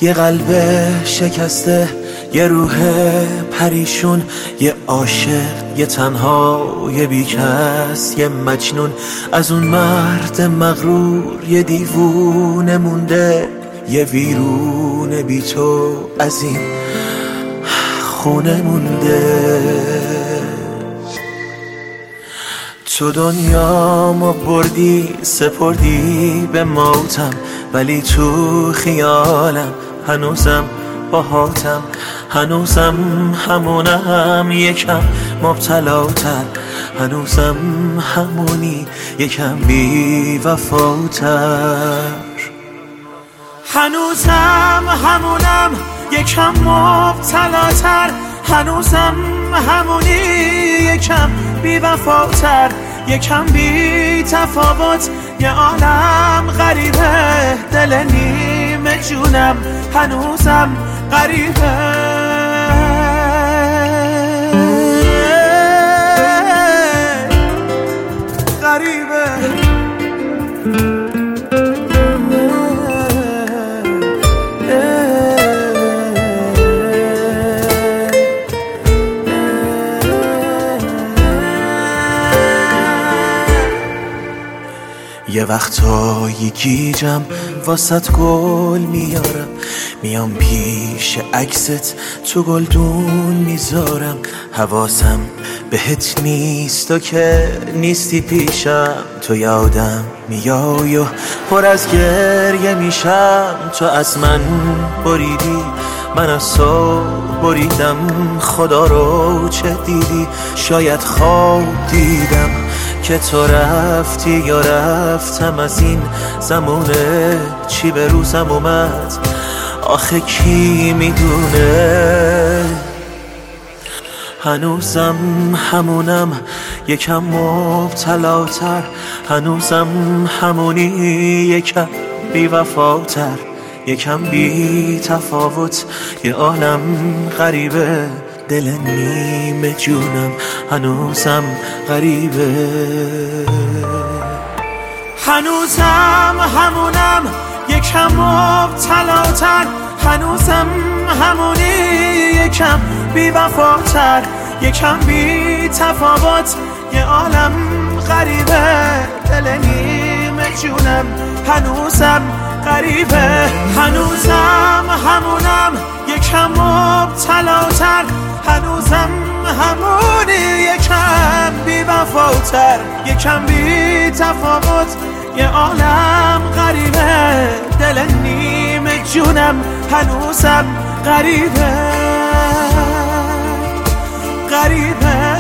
یه قلب شکسته، یه روح پریشون، یه عاشق، یه تنها، یه بیکس، یه مجنون. از اون مرد مغرور یه دیوونه مونده، یه ویرون بی تو از این خونه مونده. تو دنیامو بردی سپردی به موتم، ولی تو خیالم هنوزم باهاتم، هنوزم همونم یکم مبتلاتر، هنوزم همونی یکم بی وفاتر، هنوزم همونم یکم مبتلاتر، هنوزم همونی یکم بی وفاتر، یکم بی تفاوت. یه عالم غریبه دل نیمه جونم هنوزم غریبه. غریبه یه وقتایی گیجم واسط گل میارم، میام پیش عکست تو گلدون میذارم. حواسم بهت نیست و که نیستی پیشم، تو یادم میای و پر از گریه میشم. تو از من بریدی، من از تو بریدم، خدا رو چه دیدی؟ شاید خواب دیدم که تو رفتی یا رفتم از این زمونه. چی به روزم اومد آخه کی میدونه؟ هنوزم همونم یکم مبتلاتر، هنوزم همونی یکم بی وفاتر، یکم بی تفاوت. یه عالم غریبه دل نیمه جونم هنوزم غریبه. هنوزم همونم یکم مبتلاتر، هنوزم همونی یکم بی وفاتر، یکم بی تفاوت. یه عالم غریبه دل نیمه جونم هنوزم غریبه. هنوزم همونم یکم مبتلاتر، هنوزم همونی یکم بی وفاتر، یکم بی تفاوت. یه عالم غریبه دل نیمه جونم هنوزم غریبه. غریبه